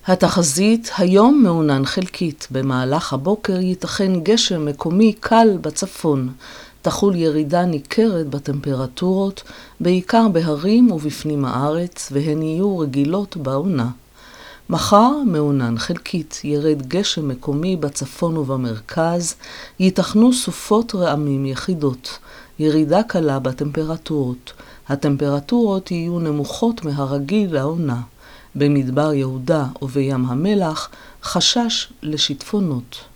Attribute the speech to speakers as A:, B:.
A: התחזית היום מעונן חלקית. במהלך הבוקר ייתכן גשם מקומי קל בצפון. תחול ירידה ניכרת בטמפרטורות, בעיקר בהרים ובפנים הארץ, והן יהיו רגילות בעונה. מחר מעונן חלקית, ירד גשם מקומי בצפון ובמרכז, ייתכנו סופות רעמים יחידות, ירידה קלה בטמפרטורות. הטמפרטורות יהיו נמוכות מהרגיל לעונה. במדבר יהודה ובים המלח חשש לשיטפונות.